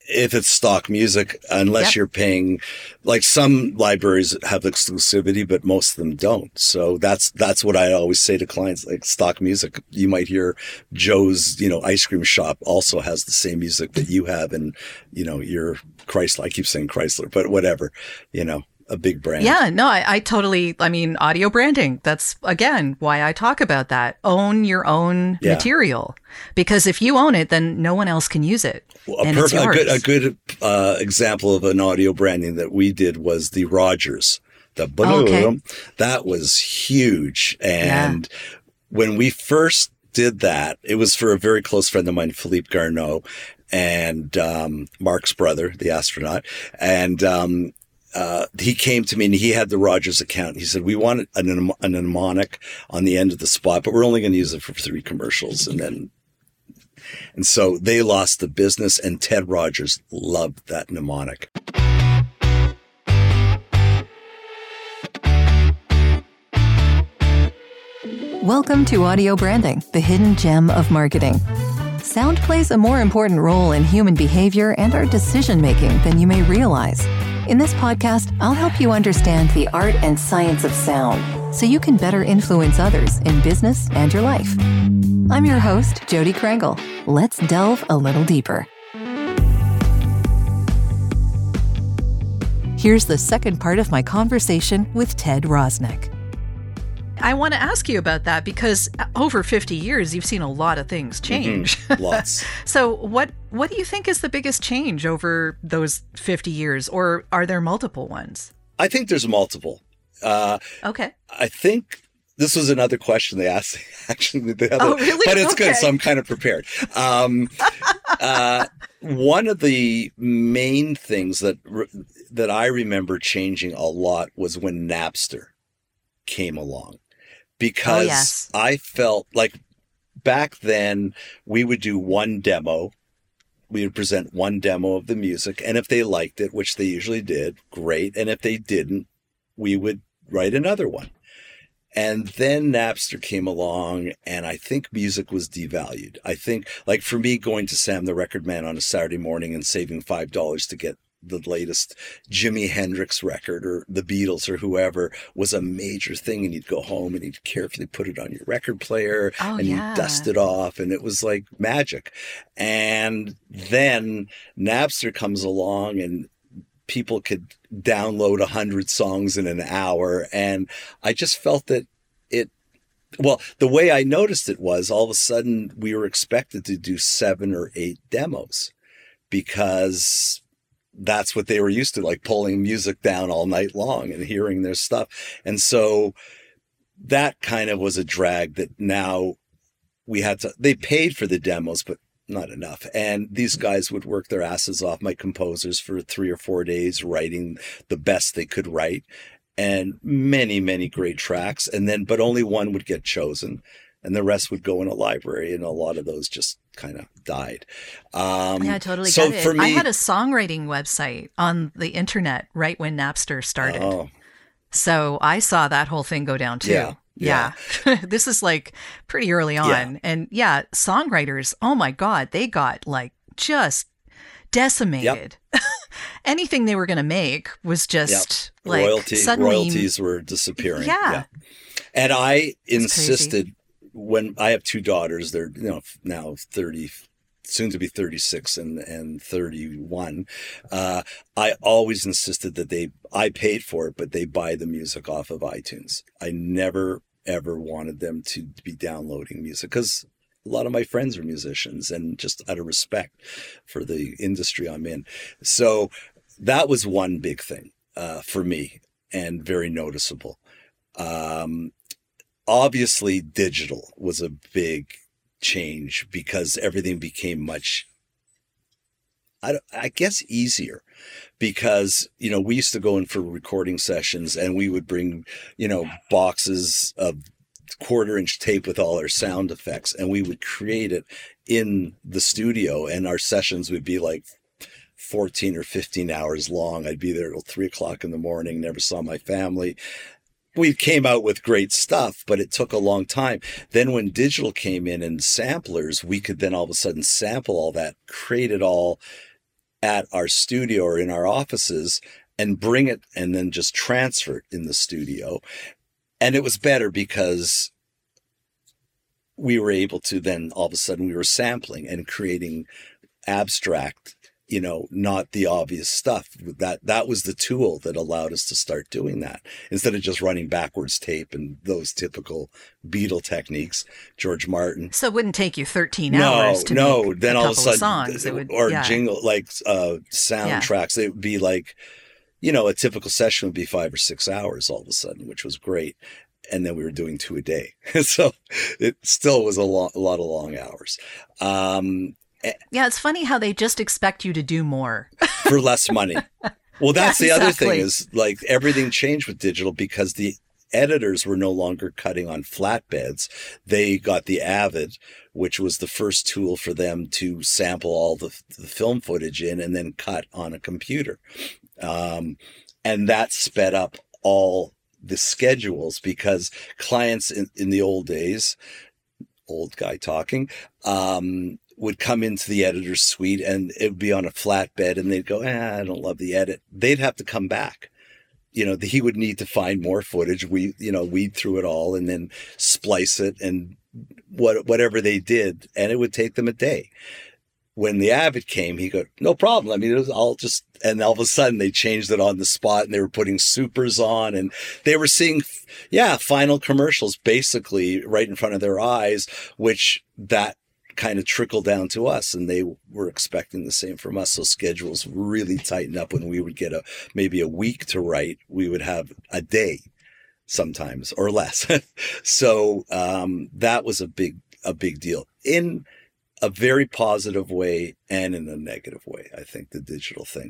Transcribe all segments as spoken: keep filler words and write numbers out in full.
if it's stock music, unless Yep. you're paying, like some libraries have exclusivity, but most of them don't. So that's, that's what I always say to clients, like stock music. You might hear Joe's, you know, ice cream shop also has the same music that you have. And, you know, your Chrysler, I keep saying Chrysler, but whatever, you know, a big brand. Yeah, no, I, I totally, I mean, audio branding. That's, again, why I talk about that. Own your own Yeah. material. Because if you own it, then no one else can use it. Well, a, and perf- it's yours. a good, a good uh, example of an audio branding that we did was the Rogers. The Oh, okay. That was huge. And when we first did that, it was for a very close friend of mine, Philippe Garneau, and um, Mark's brother, the astronaut. And um, uh, he came to me and he had the Rogers account. He said, we want an, a mnemonic on the end of the spot, but we're only going to use it for three commercials. And then, and so they lost the business, and Ted Rogers loved that mnemonic. Welcome to Audio Branding, the hidden gem of marketing. Sound plays a more important role in human behavior and our decision-making than you may realize. In this podcast, I'll help you understand the art and science of sound so you can better influence others in business and your life. I'm your host, Jody Krangle. Let's delve a little deeper. Here's the second part of my conversation with Ted Rosnick. I want to ask you about that because over fifty years, you've seen a lot of things change. Mm-hmm. Lots. So what what do you think is the biggest change over those fifty years, or are there multiple ones? I think there's multiple. Uh, Okay. I think this was another question they asked, actually. The other, Oh, really? But it's Okay. good, so I'm kind of prepared. Um, uh, one of the main things that re- that I remember changing a lot was when Napster came along. Because Oh, yes. I felt like back then we would do one demo. We would present one demo of the music. And if they liked it, which they usually did, great. And if they didn't, we would write another one. And then Napster came along, and I think music was devalued. I think, like for me, going to Sam the Record Man on a Saturday morning and saving five dollars to get the latest Jimi Hendrix record or the Beatles or whoever was a major thing. And you'd go home and you'd carefully put it on your record player Oh, and yeah. you'd dust it off, and it was like magic. And then Napster comes along and people could download a hundred songs in an hour. And I just felt that it, well, the way I noticed it was all of a sudden we were expected to do seven or eight demos because that's what they were used to, like pulling music down all night long and hearing their stuff. And so that kind of was a drag that now we had to, they paid for the demos, but not enough. And these guys would work their asses off, my composers, for three or four days, writing the best they could write, and many, many great tracks. And then, but only one would get chosen, and the rest would go in a library. And a lot of those just kind of died. Um, Yeah, I totally so get it. for me, I had a songwriting website on the internet right when Napster started. oh, So I saw that whole thing go down too. Yeah, Yeah. This is like pretty early on. Yeah. And yeah, songwriters, oh my God, they got like just decimated. Anything they were going to make was just Yep. like Royalty, suddenly. royalties were disappearing. Yeah. And I It's crazy. insisted, when I have two daughters, they're, you know, now thirty, soon to be thirty-six and, and thirty-one. Uh, I always insisted that they, I paid for it, but they buy the music off of iTunes. I never, ever wanted them to be downloading music because a lot of my friends are musicians, and just out of respect for the industry I'm in. So that was one big thing uh, for me, and very noticeable. Um, obviously, digital was a big change because everything became much, I, don't- I guess, easier. Because, you know, we used to go in for recording sessions and we would bring, you know, boxes of quarter inch tape with all our sound effects, and we would create it in the studio, and our sessions would be like fourteen or fifteen hours long. I'd be there till three o'clock in the morning, never saw my family. We came out with great stuff, but it took a long time. Then when digital came in and samplers, we could then all of a sudden sample all that, create it all at our studio or in our offices and bring it and then just transfer it in the studio. And it was better because we were able to then all of a sudden we were sampling and creating abstract, you know, not the obvious stuff. That that was the tool that allowed us to start doing that instead of just running backwards tape and those typical Beatle techniques. George Martin. So it wouldn't take you thirteen no, hours to no. make Then a all couple of a sudden, of songs. It would, or yeah. jingle like uh, soundtracks. Yeah. It would be like, you know, a typical session would be five or six hours all of a sudden, which was great. And then we were doing two a day. So it still was a, lo- a lot of long hours. Um, yeah, it's funny how they just expect you to do more. For less money. Well, that's yeah, the other exactly. thing is like everything changed with digital because the editors were no longer cutting on flatbeds. They got the Avid, which was the first tool for them to sample all the, the film footage in and then cut on a computer. Um, and that sped up all the schedules because clients in, in the old days, old guy talking, um, would come into the editor's suite and it would be on a flatbed and they'd go, eh, I don't love the edit. They'd have to come back. You know, he would need to find more footage. We, you know, weed through it all and then splice it and what, whatever they did. And it would take them a day. When the Avid came, he go, no problem. I mean, it was all just, and all of a sudden they changed it on the spot and they were putting supers on and they were seeing, yeah, final commercials basically right in front of their eyes, which that kind of trickled down to us and they were expecting the same from us. So schedules really tightened up. When we would get a, maybe a week to write, we would have a day sometimes or less. So, um, that was a big, a big deal in a very positive way and in a negative way. I think the digital thing,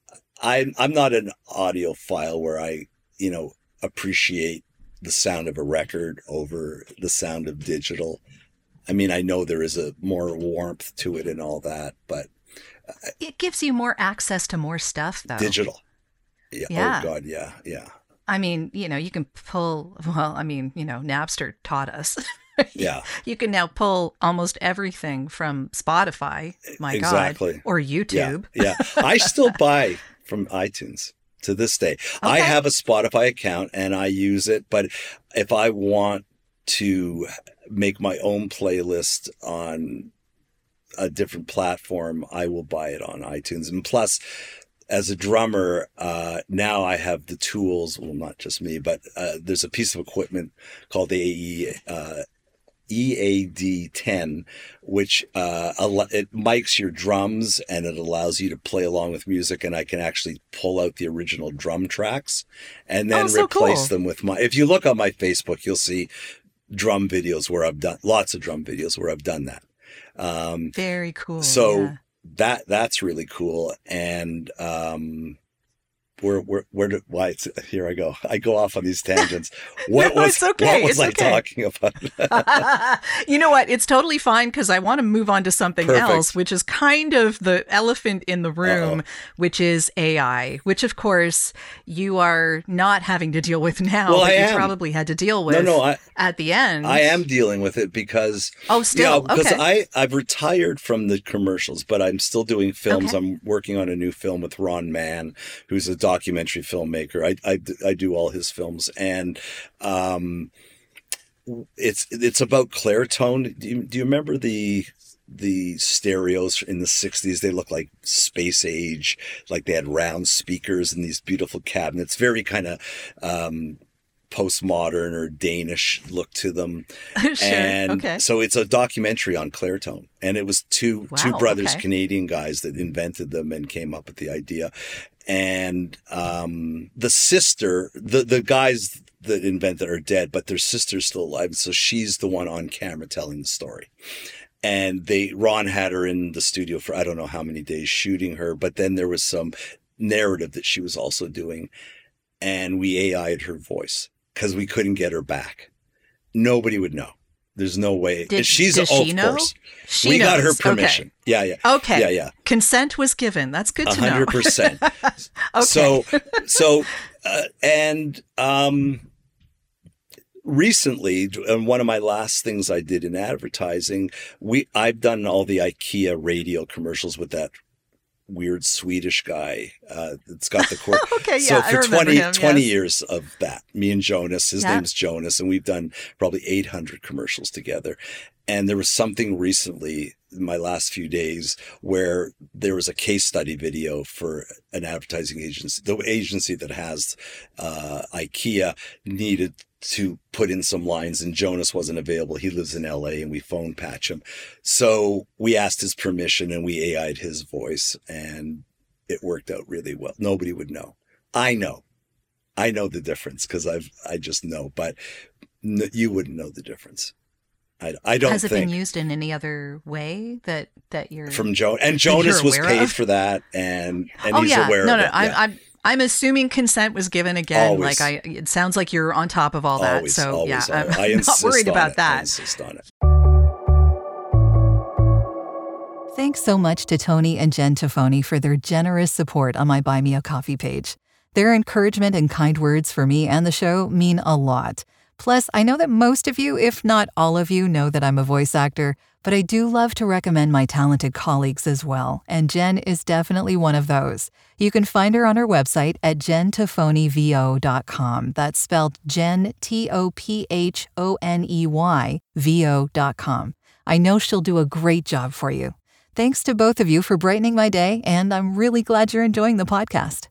I'm, I'm not an audiophile where I, you know, appreciate the sound of a record over the sound of digital. I mean, I know there is a more warmth to it and all that, but it gives you more access to more stuff though. Digital. Yeah. yeah. Oh God. Yeah. Yeah. I mean, you know, you can pull, well, I mean, you know, Napster taught us. Yeah. You can now pull almost everything from Spotify, my exactly. God, or YouTube. Yeah. yeah. I still buy from iTunes to this day. Okay. I have a Spotify account and I use it, but if I want to make my own playlist on a different platform, I will buy it on iTunes. And plus, as a drummer, uh, now I have the tools, well, not just me, but uh, there's a piece of equipment called the A E, uh, E A D ten, which uh, it mics your drums and it allows you to play along with music. And I can actually pull out the original drum tracks and then oh, so replace cool. them with my, if you look on my Facebook, you'll see drum videos where I've done lots of drum videos where I've done that. Um, Very cool. So yeah. that, that's really cool. And, um, Where, where, where did, why, here I go. I go off on these tangents. What no, was, it's okay. what was it's I okay. talking about? You know what? It's totally fine because I want to move on to something Perfect. else, which is kind of the elephant in the room, Uh-oh. which is A I, which of course you are not having to deal with now, Well, but I you am. probably had to deal with No, no, I, at the end. I am dealing with it because, Oh, still? yeah, because Okay. I, I've retired from the commercials, but I'm still doing films. Okay. I'm working on a new film with Ron Mann, who's a documentary filmmaker. I, I, I do all his films, and um, it's it's about Clairtone. Do you, do you remember the the stereos in the sixties? They look like space age, like they had round speakers and these beautiful cabinets, very kind of um, postmodern or Danish look to them. Sure. And Okay. so it's a documentary on Clairtone, and it was two Wow, two brothers, okay. Canadian guys, that invented them and came up with the idea. And um, the sister, the the guys that invented are dead, but their sister's still alive. So she's the one on camera telling the story. And they, Ron had her in the studio for, I don't know how many days shooting her, but then there was some narrative that she was also doing. And we A I'd her voice because we couldn't get her back. Nobody would know. There's no way. Did, She's, does oh, she of know? course. She we knows. got her permission. Okay. Yeah, yeah. Okay. Yeah, yeah. Consent was given. That's good to A hundred know. percent. Okay. So, so, uh, and, um, recently, and one of my last things I did in advertising, we, I've done all the IKEA radio commercials with that weird Swedish guy uh, that's got the core. Okay, so yeah, for I remember twenty, him, twenty yes. years of that, me and Jonas, his Yeah. name's Jonas, and we've done probably eight hundred commercials together. And there was something recently in my last few days where there was a case study video for an advertising agency. The agency that has uh, IKEA needed to put in some lines, and Jonas wasn't available. He lives in L A, and we phone patch him. So we asked his permission, and we A I'd his voice, and it worked out really well. Nobody would know. I know. I know the difference because I've I just know, but n- you wouldn't know the difference. I, I don't Has it think. been used in any other way that that you're From Joe and Jonas you're was aware paid of? for that, and and oh he's yeah, aware no, of no, it. I'm, yeah. I'm I'm assuming consent was given again. Always. Like I, it sounds like you're on top of all that. always, so always, yeah, always. I'm I not insist worried on about it. I that. insist on it. Thanks so much to Tony and Jen Tafoni for their generous support on my Buy Me a Coffee page. Their encouragement and kind words for me and the show mean a lot. Plus, I know that most of you, if not all of you, know that I'm a voice actor, but I do love to recommend my talented colleagues as well, and Jen is definitely one of those. You can find her on her website at jen tofoni v o dot com. That's spelled Jen, T O P H O N E Y, V O dot com. I know she'll do a great job for you. Thanks to both of you for brightening my day, and I'm really glad you're enjoying the podcast.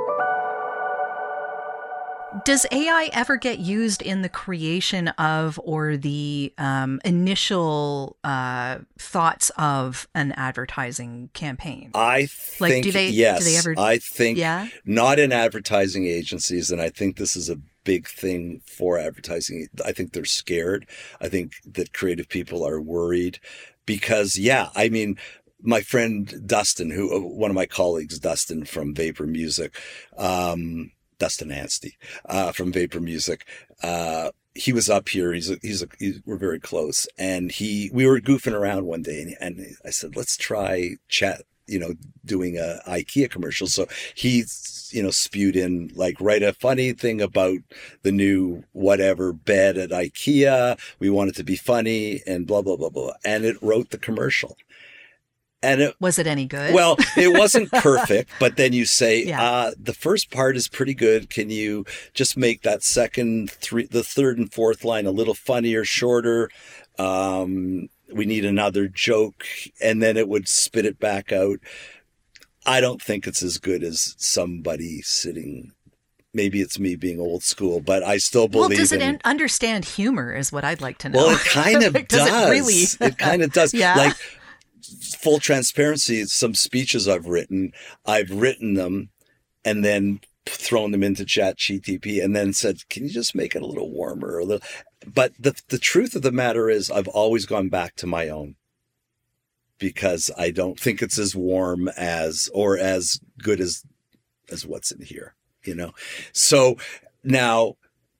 Does A I ever get used in the creation of or the um, initial uh, thoughts of an advertising campaign? I Like, think do they- do yes. they ever- I think Yeah? not in advertising agencies, and I think this is a big thing for advertising. I think they're scared. I think that creative people are worried because, yeah, I mean, my friend Dustin, who one of my colleagues, Dustin from Vapor Music, um, Dustin Anstey uh, from Vapor Music. Uh, he was up here. He's a, he's a, he's, we're very close, and he we were goofing around one day, and, and I said, let's try chat. You know, doing a IKEA commercial. So he, you know, spewed in like, write a funny thing about the new whatever bed at IKEA. We want it to be funny and blah blah blah blah. And it wrote the commercial. And it Was it any good? well, it wasn't perfect, but then you say, Yeah. uh, the first part is pretty good. Can you just make that second, three, the third and fourth line a little funnier, shorter? Um, we need another joke. And then it would spit it back out. I don't think it's as good as somebody sitting. Maybe it's me being old school, but I still believe well, does it in. un- understand humor is what I'd like to know. Well, it kind of Like, does. does it really? It kind of does. Yeah. Like, full transparency, some speeches I've written, I've written them and then thrown them into Chat G T P and then said, can you just make it a little warmer? Or a little? But the the truth of the matter is I've always gone back to my own because I don't think it's as warm as or as good as as what's in here, you know? So now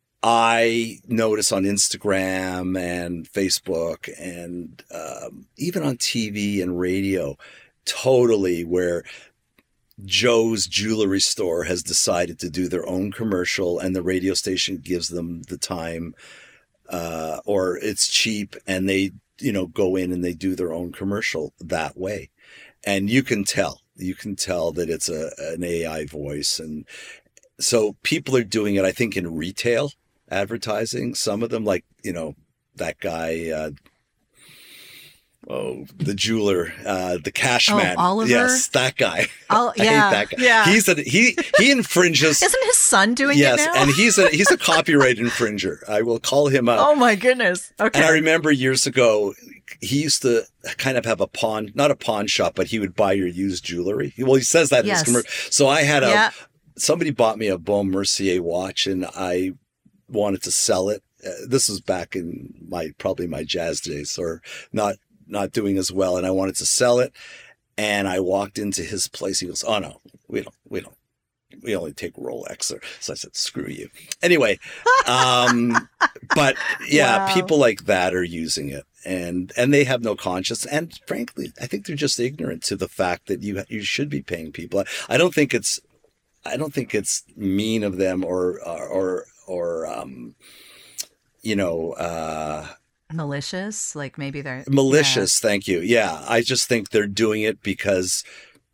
I notice on Instagram and Facebook and um, even on T V and radio, totally where Joe's jewelry store has decided to do their own commercial and the radio station gives them the time uh, or it's cheap and they, you know, go in and they do their own commercial that way. And you can tell, you can tell that it's a an A I voice. And so people are doing it, I think, in retail advertising. Some of them, like, you know, that guy, uh, oh, the jeweler, uh, the cash Oh, man. Oliver? Yes, that guy. Oh, I yeah, hate that guy. yeah. He's a, he, he infringes. Isn't his son doing yes, it now? and he's a, he's a copyright infringer. I will call him out. Oh my goodness. Okay. And I remember years ago, he used to kind of have a pawn, not a pawn shop, but he would buy your used jewelry. Well, he says that Yes. in his commercial. So I had a, Yeah. somebody bought me a Baume Mercier watch and I wanted to sell it. Uh, this was back in my, probably my jazz days or not, not doing as well. And I wanted to sell it. And I walked into his place. He goes, oh no, we don't, we don't. We only take Rolex. Or, so I said, screw you. Anyway, um, but yeah, Wow. people like that are using it and, and they have no conscience. And frankly, I think they're just ignorant to the fact that you, you should be paying people. I don't think it's, I don't think it's mean of them or, or, or, or um, you know, uh, malicious, like maybe they're malicious. Thank you. Yeah. I just think they're doing it because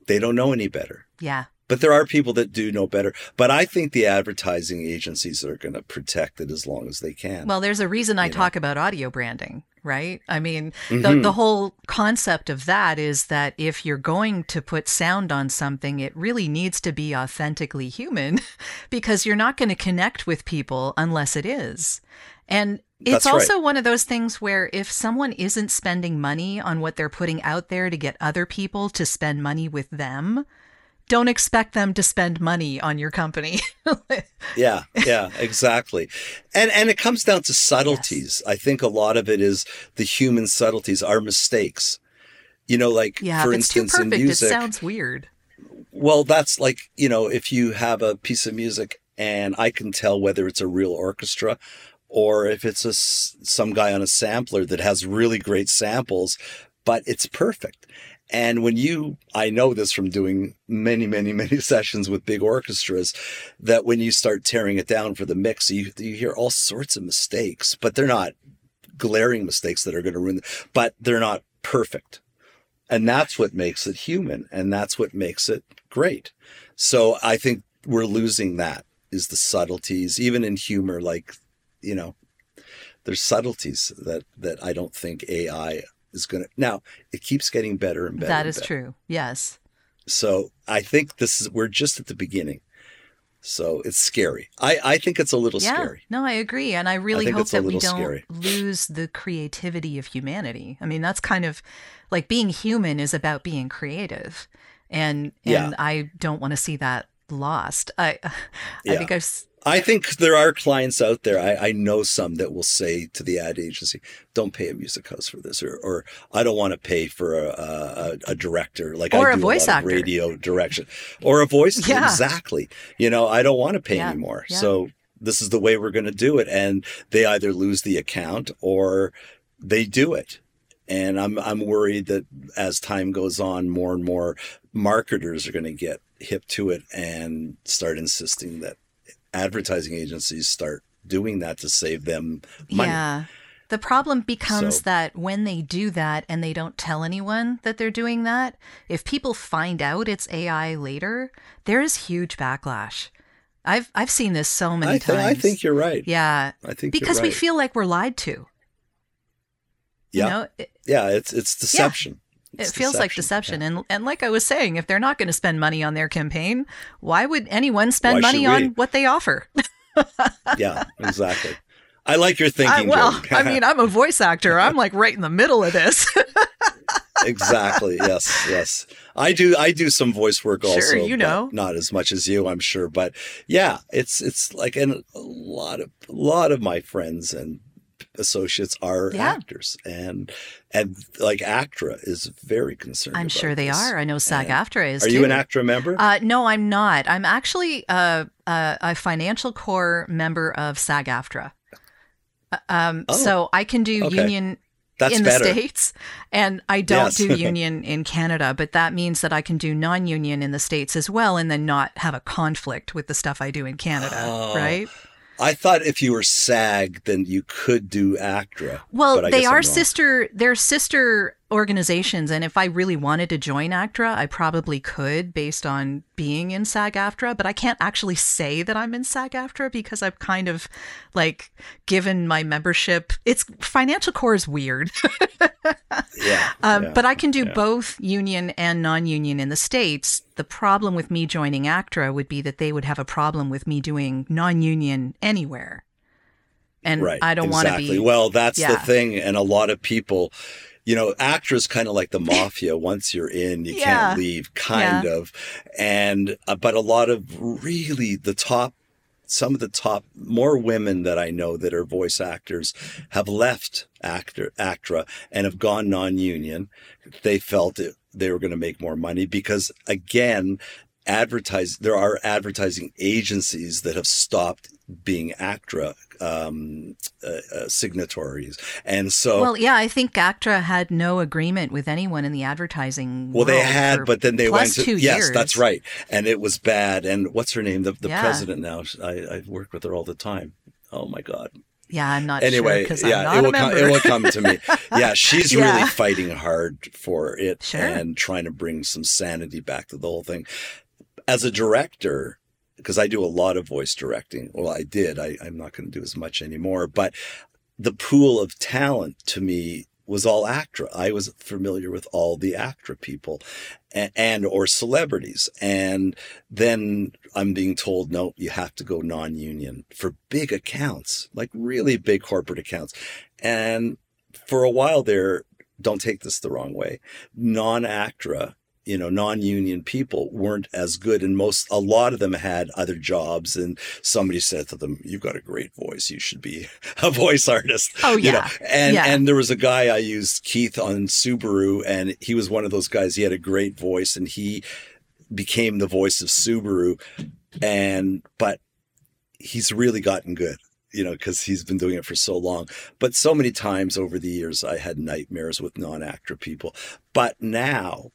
They don't know any better. Yeah. But there are people that do know better. But I think the advertising agencies are going to protect it as long as they can. Well, there's a reason I You know? talk about audio branding, right? I mean, the, Mhm. the whole concept of that is that if you're going to put sound on something, it really needs to be authentically human because you're not going to connect with people unless it is. And it's That's right. also one of those things where if someone isn't spending money on what they're putting out there to get other people to spend money with them, don't expect them to spend money on your company. Yeah, yeah, exactly. And and it comes down to subtleties. I think a lot of it is the human subtleties, our mistakes. You know, like, Yeah, for if it's too instance, in perfect, music. it sounds weird. Well, that's like, you know, if you have a piece of music and I can tell whether it's a real orchestra or if it's a, s- some guy on a sampler that has really great samples, but it's perfect. And when you, I know this from doing many, many, many sessions with big orchestras, that when you start tearing it down for the mix, you, you hear all sorts of mistakes, but they're not glaring mistakes that are going to ruin, the, but they're not perfect. And that's what makes it human. And that's what makes it great. So I think we're losing that, is the subtleties, even in humor. Like, you know, there's subtleties that, that I don't think A I is going to. Now, it keeps getting better and better. That and is better. true. Yes. So I think this is, we're just at the beginning. So it's scary. I, I think it's a little Yeah. scary. No, I agree. And I really think hope it's a that we little don't scary. lose the creativity of humanity. I mean, that's kind of like being human is about being creative. And and Yeah. I don't want to see that lost. I I Yeah. think I've s- I think there are clients out there. I, I know some that will say to the ad agency, "Don't pay a music house for this," or, or "I don't want to pay for a, a, a director." Like Or I a do voice a lot actor. of radio direction, or a voice. Yeah. Exactly. You know, I don't want to pay Yeah, anymore. yeah. So this is the way we're going to do it, and they either lose the account or they do it. And I'm I'm worried that as time goes on, more and more marketers are going to get hip to it and start insisting that advertising agencies start doing that to save them money. Yeah. The problem becomes So- that when they do that and they don't tell anyone that they're doing that, if people find out it's A I later, there is huge backlash. I've I've seen this so many I, th- times. I think you're right. Yeah. I think Because you're we right. feel like we're lied to. yeah, You know, it, yeah. It's it's deception. it It's feels like deception. And and like I was saying, if they're not going to spend money on their campaign, why would anyone spend Why money should we? on what they offer? Yeah, exactly. I like your I, thinking. well, Jordan. I mean, I'm a voice actor. I'm like right in the middle of this. Exactly. Yes. Yes. I do. I do some voice work also. Sure, you but know. not as much as you, I'm sure. But yeah, it's it's like, and a lot of a lot of my friends and associates are Yeah. actors, and and like ACTRA is very concerned. I'm about sure they this. are. I know SAG-AFTRA is Are too. you an ACTRA member? Uh, no, I'm not. I'm actually a, a, a financial core member of SAG-AFTRA. Uh, Um, Oh, so I can do okay. union That's in better. the States, and I don't Yes. do union in Canada, but that means that I can do non-union in the States as well, and then not have a conflict with the stuff I do in Canada, Oh. right? I thought if you were SAG, then you could do ACTRA. Well, but I they guess I'm are wrong. sister. They're sister organizations, and if I really wanted to join ACTRA, I probably could, based on being in SAG-AFTRA. But I can't actually say that I'm in SAG-AFTRA because I've kind of like given my membership. It's financial core is weird, Yeah, um, yeah. but I can do yeah. both union and non-union in the States. The problem with me joining ACTRA would be that they would have a problem with me doing non-union anywhere. And Right. I don't want to exactly. be. Well, that's the Yeah. thing. And a lot of people, you know, ACTRA is kind of like the mafia. Once you're in, you Yeah. can't leave, kind Yeah. of. And, uh, but a lot of really the top, some of the top, more women that I know that are voice actors have left actor, ACTRA and have gone non-union. They felt it, they were going to make more money because, again, advertise, there are advertising agencies that have stopped being ACTRA um, uh, uh, signatories. And so, Well, yeah, I think ACTRA had no agreement with anyone in the advertising. well, they world had, for but then they plus went to, two yes, years. that's right. And it was bad. And what's her name? The, the Yeah. president now, I, I work with her all the time. Oh my God. Yeah, I'm not anyway, sure because yeah, I'm not it will a member. come. It will come to me. Yeah, she's Yeah. really fighting hard for it Sure. and trying to bring some sanity back to the whole thing. As a director, because I do a lot of voice directing. Well, I did. I, I'm not going to do as much anymore. But the pool of talent to me was all ACTRA. I was familiar with all the ACTRA people and, and or celebrities. And then I'm being told, no, you have to go non-union for big accounts, like really big corporate accounts. And for a while there, don't take this the wrong way, non-ACTRA, you know, non-union people weren't as good. And most, a lot of them had other jobs, and somebody said to them, you've got a great voice. You should be a voice artist. Oh, you yeah. know? And, Yeah. and there was a guy I used, Keith, on Subaru, and he was one of those guys. He had a great voice, and he became the voice of Subaru. And, but he's really gotten good, you know, because he's been doing it for so long. But so many times over the years, I had nightmares with non-ACTRA people. But now,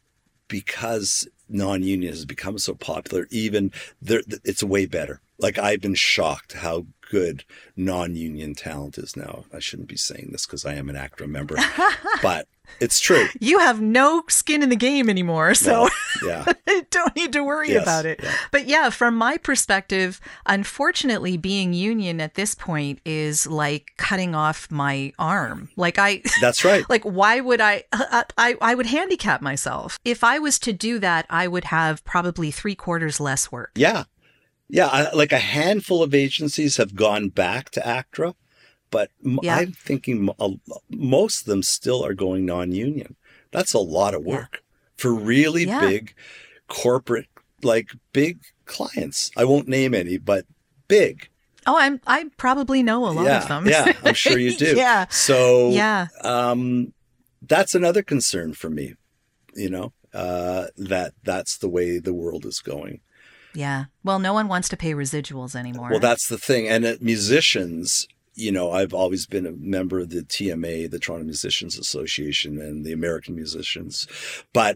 because non-union has become so popular, even there, it's way better. Like, I've been shocked how good non-union talent is now. I shouldn't be saying this because I am an ACTRA member, but it's true. You have no skin in the game anymore, so Well, yeah. I don't need to worry Yes, about it. yeah. But yeah, from my perspective, unfortunately, being union at this point is like cutting off my arm. Like I, That's right. like why would I, I? I I would handicap myself if I was to do that. I would have probably three quarters less work. Yeah. Yeah. I, like a handful of agencies have gone back to ACTRA, but m- Yeah. I'm thinking mo- a- most of them still are going non-union. That's a lot of work for really Yeah. big corporate, like big clients. I won't name any, but big. Oh, I'm I probably know a lot yeah. of them. Yeah. I'm sure you do. Yeah. So Yeah. um, that's another concern for me, you know, uh, that that's the way the world is going. Yeah. Well, no one wants to pay residuals anymore. Well, that's the thing. And uh, musicians, you know, I've always been a member of the T M A, the Toronto Musicians Association, and the American Musicians. But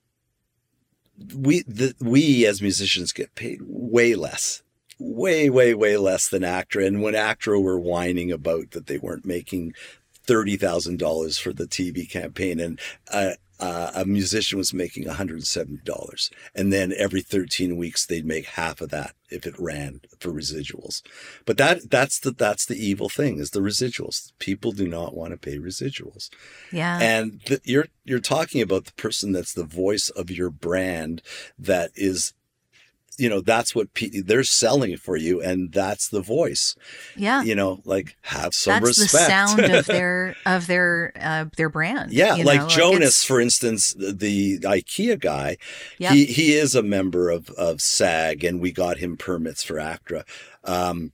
we, the, we as musicians get paid way less, way, way, way less than ACTRA. And when ACTRA were whining about that they weren't making thirty thousand dollars for the T V campaign, and uh, uh, a musician was making one hundred seventy dollars. And then every thirteen weeks, they'd make half of that if it ran for residuals. But that that's the that's the evil thing, is the residuals. People do not want to pay residuals. yeah. And the, you're you're talking about the person that's the voice of your brand, that is, you know, that's what pe- they're selling for you, and that's the voice. yeah. You know, like, have some That's respect. the sound of their of their uh, their brand. Yeah, you like know? Jonas, it's- for instance, the, the IKEA guy, Yep. he he is a member of, of SAG, and we got him permits for ACTRA. Um,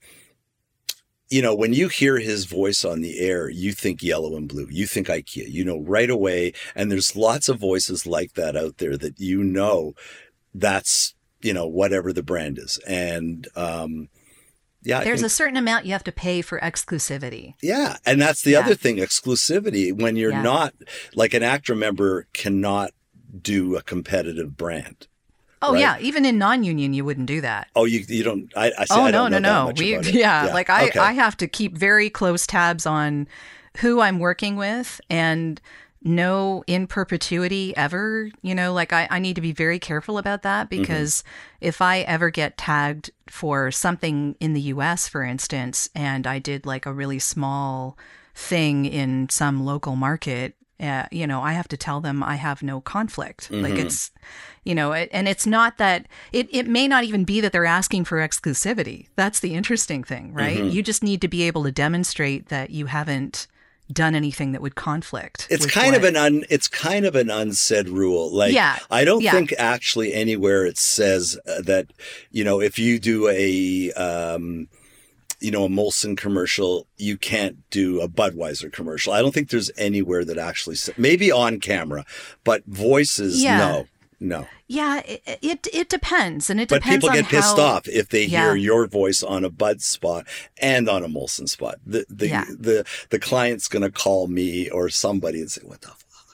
you know, when you hear his voice on the air, you think Yellow and Blue, you think IKEA, you know, right away. And there's lots of voices like that out there that, you know, that's, you know, whatever the brand is. And, um, yeah, I There's think- a certain amount you have to pay for exclusivity. yeah. And that's the Yeah. other thing, exclusivity. When you're Yeah. not, like, an ACTRA member cannot do a competitive brand. Oh Right. yeah, even in non-union, you wouldn't do that. Oh, you you don't, I, I, see, Oh I no, don't no, know that no. much We about it. yeah, like I okay. I have to keep very close tabs on who I'm working with and no in perpetuity ever. You know, like I, I need to be very careful about that, because if I ever get tagged for something in the U S, for instance, and I did like a really small thing in some local market, uh, you know, I have to tell them I have no conflict. Like it's, you know, it, and it's not that it, it may not even be that they're asking for exclusivity. That's the interesting thing, right? You just need to be able to demonstrate that you haven't done anything that would conflict. It's with kind of what- an un, it's kind of an unsaid rule. Like, Yeah, I don't yeah. think actually anywhere it says uh, that, you know, if you do a, um, you know, a Molson commercial, you can't do a Budweiser commercial. I don't think there's anywhere that actually sa- maybe on camera, but voices, Yeah. no, no. Yeah, it, it it depends, and it But depends people on get pissed how, off if they Yeah. hear your voice on a Bud spot and on a Molson spot. The the Yeah. the, the client's going to call me or somebody and say, "What the fuck?"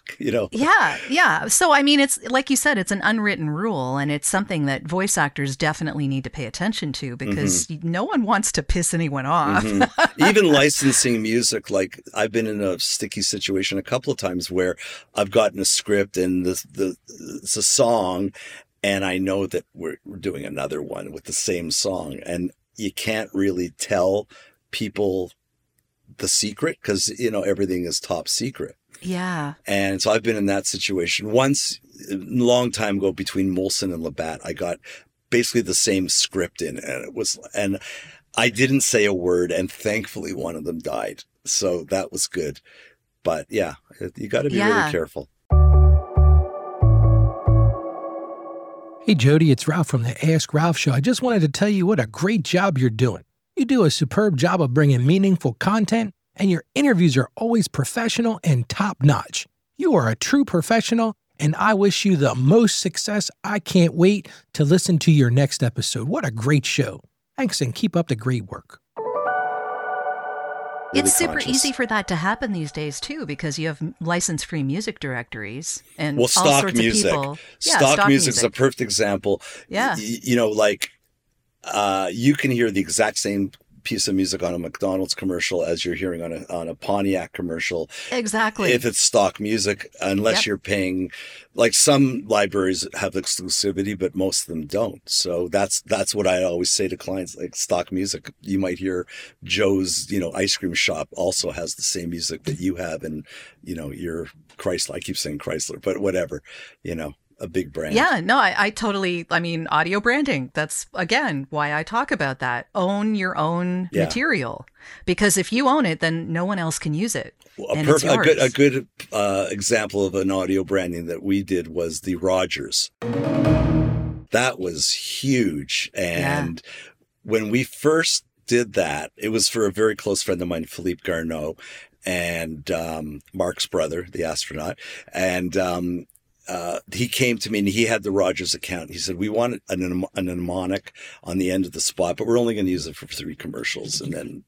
back, you know? Yeah, yeah. So, I mean, it's like you said, it's an unwritten rule, and it's something that voice actors definitely need to pay attention to because mm-hmm. no one wants to piss anyone off. Mm-hmm. Even licensing music, like I've been in a sticky situation a couple of times where I've gotten a script and the, the it's a song, and I know that we're, we're doing another one with the same song, and you can't really tell people the secret because, you know, everything is top secret. Yeah. And so I've been in that situation once a long time ago between Molson and Labatt. I got basically the same script in, and it was, and I didn't say a word, and thankfully one of them died. So that was good. But yeah, you got to be yeah. really careful. Hey, Jody, it's Ralph from the Ask Ralph Show. I just wanted to tell you what a great job you're doing. You do a superb job of bringing meaningful content, and your interviews are always professional and top-notch. You are a true professional, and I wish you the most success. I can't wait to listen to your next episode. What a great show. Thanks, and keep up the great work. Really it's super conscious. easy for that to happen these days, too, because you have license-free music directories and well, all stock sorts music. of people. Yeah, stock, stock music is music. a perfect example. Yeah. Y- you know, like uh, you can hear the exact same piece of music on a McDonald's commercial as you're hearing on a on a Pontiac commercial. Exactly. If it's stock music, unless Yep. you're paying, like some libraries have exclusivity, but most of them don't. So that's that's what I always say to clients, like stock music. You might hear Joe's, you know, ice cream shop also has the same music that you have, and you know, your Chrysler. I keep saying Chrysler, but whatever, you know. A big brand. Yeah, no, I, I totally, I mean, audio branding. That's, again, why I talk about that. Own your own Yeah. material. Because if you own it, then no one else can use it. Well, a, and perf- it's a yours. good a good uh, example of an audio branding that we did was the Rogers. That was huge. And yeah. when we first did that, it was for a very close friend of mine, Philippe Garneau, and um, Mark's brother, the astronaut. And um Uh, he came to me and he had the Rogers account. He said, we want an, a mnemonic on the end of the spot, but we're only going to use it for three commercials. And then,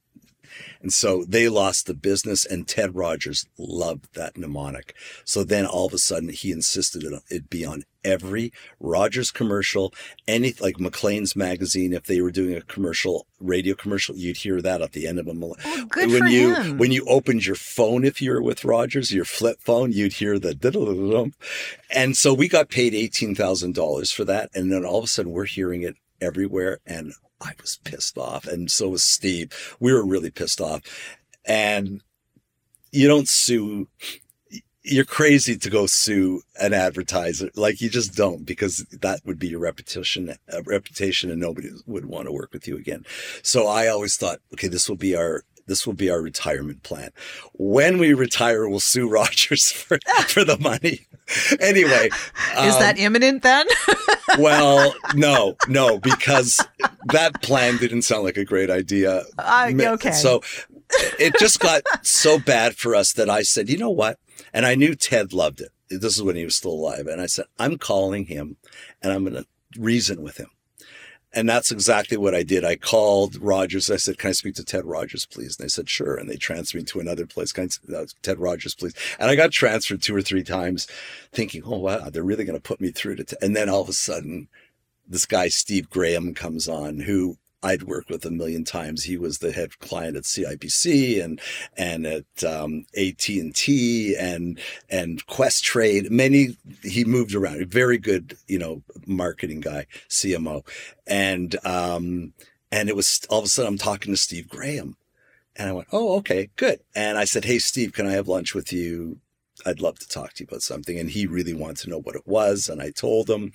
and so they lost the business, and Ted Rogers loved that mnemonic. So then all of a sudden he insisted it, it be on every Rogers commercial, any like Maclean's magazine. If they were doing a commercial, radio commercial, you'd hear that at the end of them. Well, good when for you him. when you opened your phone, if you were with Rogers, your flip phone, you'd hear the diddle-diddle-dum. And so we got paid eighteen thousand dollars for that, and then all of a sudden we're hearing it everywhere, and I was pissed off, and so was Steve. We were really pissed off, and you don't sue. You're crazy to go sue an advertiser. Like, you just don't, because that would be your reputation, uh, reputation, and nobody would want to work with you again. So I always thought, okay, this will be our, this will be our retirement plan. When we retire, we'll sue Rogers for, for the money. Anyway. Is um, that imminent then? Well, no, no, because that plan didn't sound like a great idea. Uh, okay. So it just got so bad for us that I said, you know what? And I knew Ted loved it. This is when he was still alive. And I said, I'm calling him and I'm going to reason with him. And that's exactly what I did. I called Rogers. I said, can I speak to Ted Rogers, please? And they said, sure. And they transferred me to another place. Can I, uh, Ted Rogers, please? And I got transferred two or three times thinking, oh, wow, they're really going to put me through to Ted. And then all of a sudden, this guy, Steve Graham, comes on, who I'd worked with a million times. He was the head client at C I B C and and at um, A T and T and and Quest Trade. Many he moved around. A very good, you know, marketing guy, C M O, and um, and it was all of a sudden I'm talking to Steve Graham, and I went, oh, okay, good. And I said, hey, Steve, can I have lunch with you? I'd love to talk to you about something. And he really wanted to know what it was, and I told him,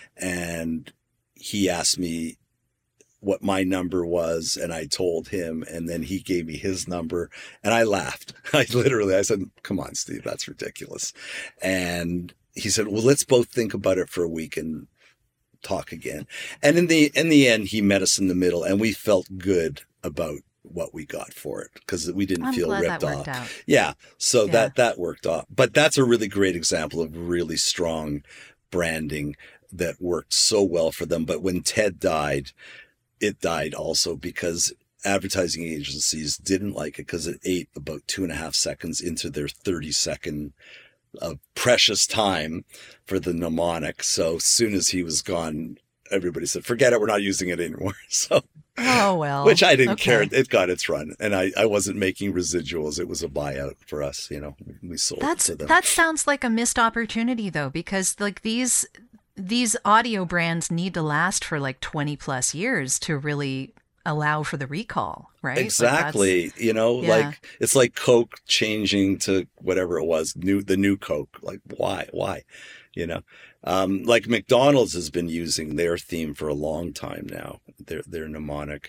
and he asked me what my number was, and I told him, and then he gave me his number, and I laughed. I literally, I said, come on, Steve, that's ridiculous. And he said, well, let's both think about it for a week and talk again. And in the, in the end, he met us in the middle, and we felt good about what we got for it because we didn't I'm feel glad ripped that worked off. out. Yeah. So Yeah. that, that worked off, but that's a really great example of really strong branding that worked so well for them. But when Ted died, it died also because advertising agencies didn't like it because it ate about two and a half seconds into their thirty second a precious time for the mnemonic. So as soon as he was gone, everybody said, forget it, we're not using it anymore. So, oh, well, which I didn't okay. care. It got its run, and I, I wasn't making residuals. It was a buyout for us. You know, we sold That's, it to them. That sounds like a missed opportunity, though, because like these, these audio brands need to last for like twenty plus years to really allow for the recall, right? Exactly. Like you know, yeah. like it's like Coke changing to whatever it was, new the new Coke. Like why? Why? You know, um, like McDonald's has been using their theme for a long time now. Their their mnemonic,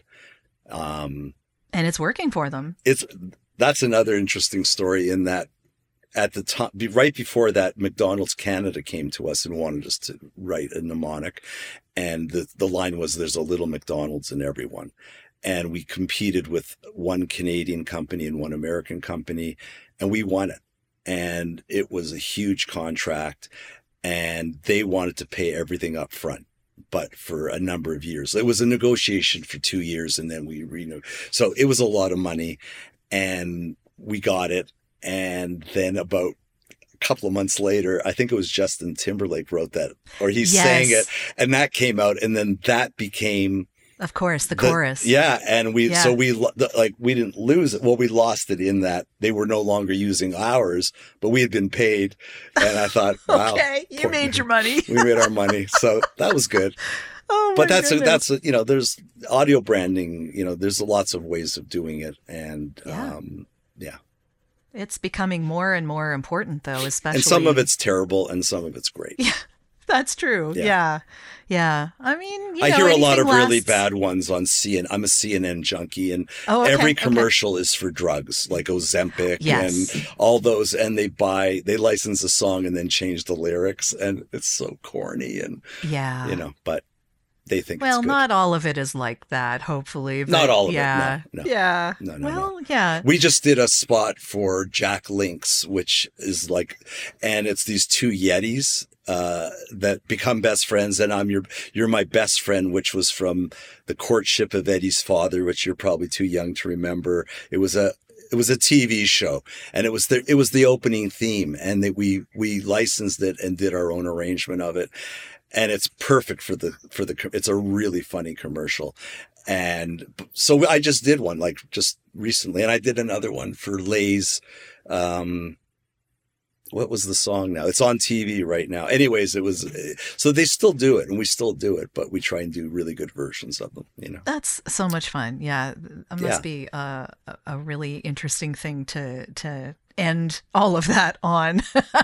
um, and it's working for them. It's that's another interesting story in that at the time, right before that, McDonald's Canada came to us and wanted us to write a mnemonic. And the, the line was, there's a little McDonald's in everyone. And we competed with one Canadian company and one American company, and we won it. And it was a huge contract, and they wanted to pay everything up front, but for a number of years. It was a negotiation for two years, and then we renewed. So it was a lot of money, and we got it. And then about a couple of months later, I think it was Justin Timberlake wrote that, or he yes. sang it, and that came out, and then that became, of course, the, the chorus. Yeah, and we yeah. so we like we didn't lose it. Well, we lost it in that they were no longer using ours, but we had been paid, and I thought, wow, okay, you poor, made your money. We made our money, so that was good. Oh, but that's a, goodness. that's a, you know, there's audio branding. You know, there's lots of ways of doing it, and yeah. um, yeah. It's becoming more and more important, though, especially. And some of it's terrible, and some of it's great. Yeah, that's true. Yeah, yeah. yeah. I mean, you I know, hear a lot of lasts... really bad ones on C N N. I'm a C N N junkie, and oh, okay, every commercial okay. is for drugs, like Ozempic yes. and all those. And they buy, they license a song and then change the lyrics, and it's so corny and yeah, you know, but. They think well, it's good. not all of it is like that, hopefully. But not all of yeah, it. No, no. Yeah. No, no, well, no. yeah. We just did a spot for Jack Links, which is like, and it's these two Yetis uh, that become best friends. And I'm your, you're my best friend, which was from The Courtship of Eddie's Father, which you're probably too young to remember. It was a, It was a T V show, and it was the it was the opening theme, and that we we licensed it and did our own arrangement of it. And it's perfect for the, for the, it's a really funny commercial. And so I just did one like just recently, and I did another one for Lay's, um, what was the song now? It's on T V right now. Anyways, it was, so they still do it, and we still do it, but we try and do really good versions of them, you know. That's so much fun. Yeah. It must Yeah. be a, a really interesting thing to, to end all of that on.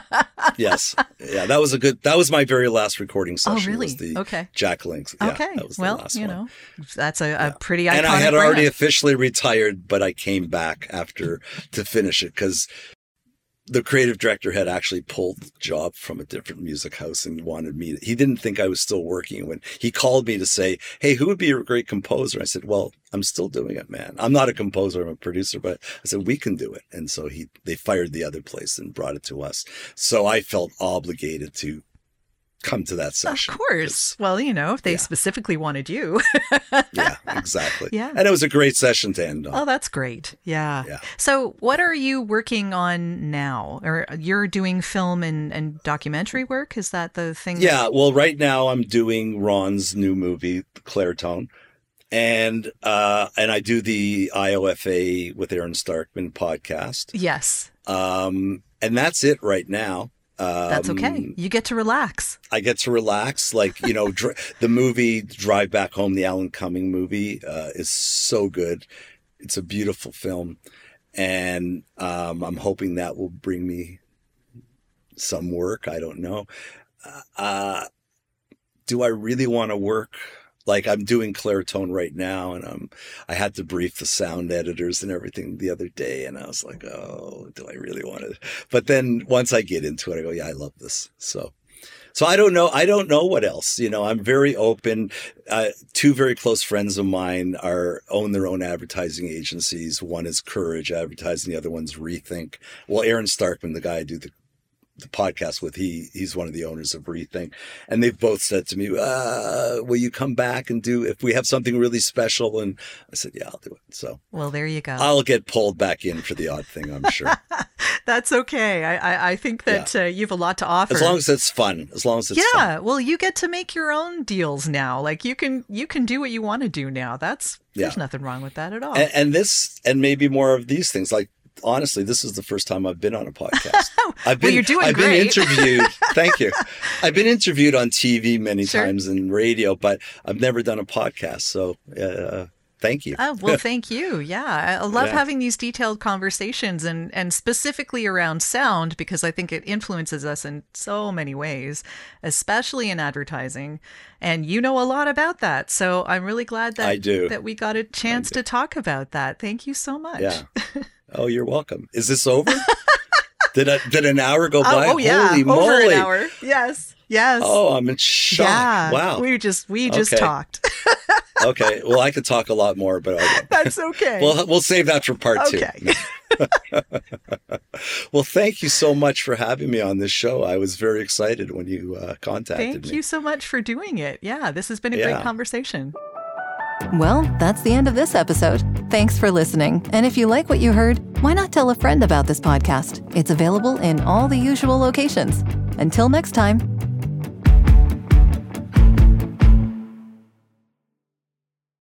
Yes. Yeah. That was a good, that was my very last recording session. Oh, really? Was the okay. Jack Links. Yeah, okay. That was the well, last you one. know, that's a, Yeah. a pretty iconic And I had brand. already officially retired, but I came back after to finish it because the creative director had actually pulled the job from a different music house and wanted me to, he didn't think I was still working when he called me to say, hey, who would be a great composer? I said, well, I'm still doing it, man. I'm not a composer, I'm a producer, but I said, we can do it. And so he, they fired the other place and brought it to us. So I felt obligated to come to that session. Of course. Well, you know, if they yeah. specifically wanted you. Yeah, exactly. Yeah. And it was a great session to end on. Oh, that's great. Yeah. Yeah. So what are you working on now? Or you're doing film and, and documentary work? Is that the thing? Yeah. That... Well, right now I'm doing Ron's new movie, Clairtone. And, uh, and I do the I O F A with Aaron Starkman podcast. Yes. Um, and that's it right now. Um, That's okay. You get to relax. I get to relax. Like, you know, dr- the movie Drive Back Home, the Alan Cumming movie, uh, is so good. It's a beautiful film. And um, I'm hoping that will bring me some work. I don't know. Uh, do I really want to work? Like I'm doing Clairtone right now, and I'm, I had to brief the sound editors and everything the other day, and I was like, oh, do I really want to? But then once I get into it, I go, yeah, I love this. So, so I don't know. I don't know what else, you know, I'm very open. Uh, two very close friends of mine are own their own advertising agencies. One is Courage Advertising. The other one's Rethink. Well, Aaron Starkman, the guy I do the the podcast with, he he's one of the owners of Rethink, and they've both said to me, uh, will you come back and do, if we have something really special? And I said, yeah, I'll do it. So well, there you go. I'll get pulled back in for the odd thing, I'm sure. That's okay. I, I, I think that yeah. uh, you have a lot to offer. As long as it's fun. As long as it's yeah. fun. Well, you get to make your own deals now. Like you can you can do what you want to do now. That's yeah. There's nothing wrong with that at all. And, and this and maybe more of these things. Like honestly, this is the first time I've been on a podcast. I've been, well, you're doing I've great. been interviewed. Thank you. I've been interviewed on T V many sure. times and radio, but I've never done a podcast. So. Uh, Thank you. Oh, well, thank you. Yeah. I love yeah. having these detailed conversations and, and specifically around sound because I think it influences us in so many ways, especially in advertising. And you know a lot about that. So I'm really glad that, I do. that we got a chance to talk about that. Thank you so much. Yeah. Oh, you're welcome. Is this over? did, I, did an hour go by? Oh, oh yeah. Holy over moly. an hour. Yes. Yes. Oh, I'm in shock. Yeah. Wow. We just, we just okay. talked. Okay. Well, I could talk a lot more, but I won't. That's okay. We'll, we'll save that for part okay. two. Well, thank you so much for having me on this show. I was very excited when you uh, contacted thank me. Thank you so much for doing it. Yeah, this has been a yeah. great conversation. Well, that's the end of this episode. Thanks for listening. And if you like what you heard, why not tell a friend about this podcast? It's available in all the usual locations. Until next time,